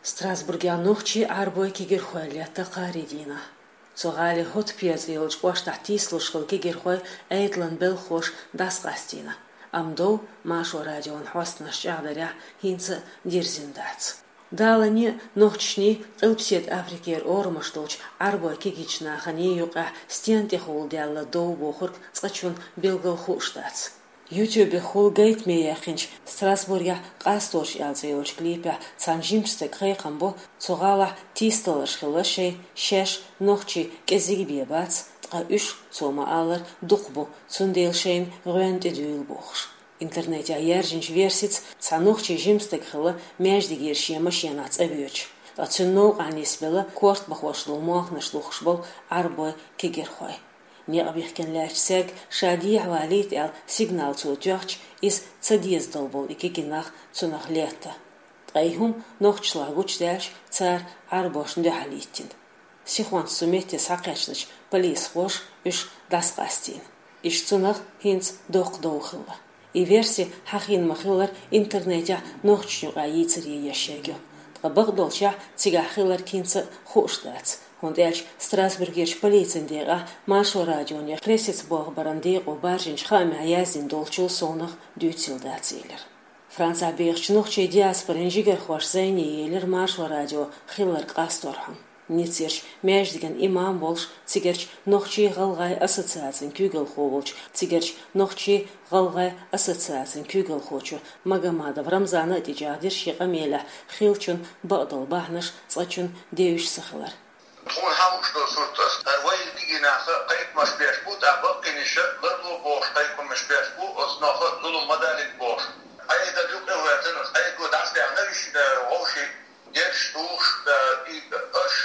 Strasburgia nochi arboi kigirhueliata qaridina. Zogali hot piazvilj qosta tislushkol kigirhuel eidlan belchosh dasqastina. Amdo masho radion hostna shagdarya hinza dirzindats. Dalani nochchni qilpset Afriker ormashtolch arboi kigichna khani yuqa stianti holdialla dowbokhurk tsqachun belgal khustats. YouTube холгейт меяхинч Страсбургя qastorch ялзеолч клипя цанжимсте кхейқамбо цогала тисталаш хилашей шеш нохчи кезигбиебац qa üш цома алар духбо цунделшейн рөнте дюлбохш интернетя яржинч версиц цанохчи жимсте кхила междигер шема шенац авёч та цунно анисбела корт бахошлу махнашлухшбол арбо кигерхой Необъектен серг шади хвалит эл сигнал цутёрч из цадиздолбол и кигинах цунах лета. Трейхум нохчлагуч дальш цар арбошн дехалитин. Сихван сумете сакэчлыч полис хош үш дасгастин. Иш цунах хинц дохдохыла. И верси хахин махылар интернетя нохчнюга яйцерие яшегё. Трабагдолча цигахылар кинца хоштац. Und Strasburgers полицейдера Машо радионя кресец бог барандег обаржинч хаме аязин долчул сонах дютилдацилер. Франция бехчнохче диаспорин жигер хошзейни елер Машо радио хиллер qastorham. Ницерч междиген имам болш цигерч нохчи галгай ассоциациян күгел ховолч цигерч нохчи галгай ассоциациян күгел хочу Магомадов Рамзана тижадир шиqamela хилчун бадал бахнаш цачун девиш сахлар. Toen hamster soortas wij die naast kijk maar speelspoed en bakken is het lulu boos kijk maar speelspoed als nog lulu madalik boos. Hij dat ook nog wat en hij goed dat hij nou is de hoogste eerst dus die als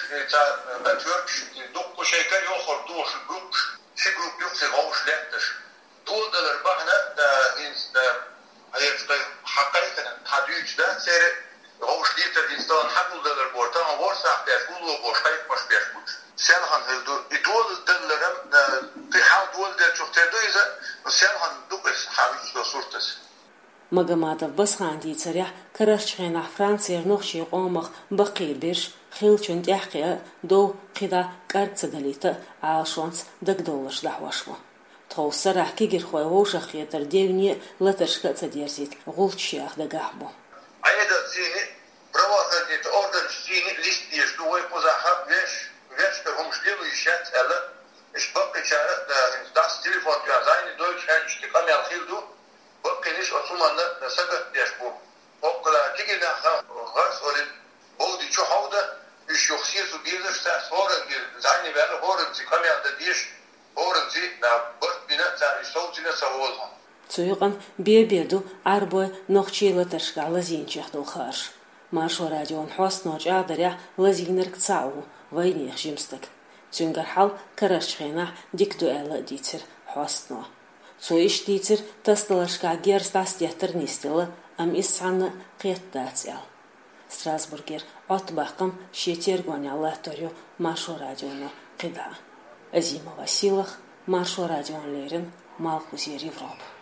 het werkt die doek zeker jou voor dus groep ze groep ook ze hoog letters. Toen de er bagna is de hij heeft hakijken had u dat zeer hoogste is dan hakkelder wordt dan wordt dat hij lulu boos kijk maar speelspoed. Selhan hildu idol dillerim fi hal dol der chuqterduyza selhan dubes havich surtas Магомадов басханди царя карашчхена Франция нохчи омах бақир берш хилчун тяхқия до қида карцадалита алшонс дагдолаш дахвашмо тоусара кигер хойоша хетер девни латашка цадерзит гулчиах дагахбо айда зини правоохранитель орден зини лист есть дуой позахаб веш Вечер умштилу ищет эле, иш бакки чара das telefon ya zayni Deutsch hençti kamel hildu, bakki niş otumanla sebep diyeş bu. Okula tigina gars olin, bodi çu havda, iş yoksir su birleşte horen bir zayni verle horen si kamel de diyeş, horen si na bört bine zayni soğutine savozan. Цуйган бебеду арбой нохчила ташка лазинчах долхарш. Машо радион хостноч адаря лазинер кцау. Войне жимстак. Цюнгархал карашчхена диктуэла дитер хостно. Цуиш дитер тасталашка герстас ятернистела ам исанна қиеттацял. Страсбургер отбақым шетер гонялаторю Машо радиону қида. Азима Василах Машо радионлерин Малкузер Европа.